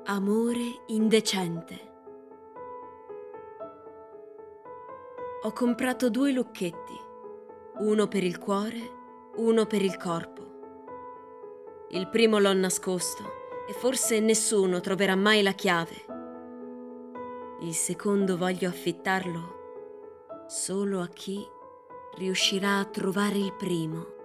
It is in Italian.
Amore indecente. Ho comprato 2 lucchetti, uno per il cuore, uno per il corpo. Il primo l'ho nascosto e forse nessuno troverà mai la chiave. Il secondo voglio affittarlo solo a chi riuscirà a trovare il primo.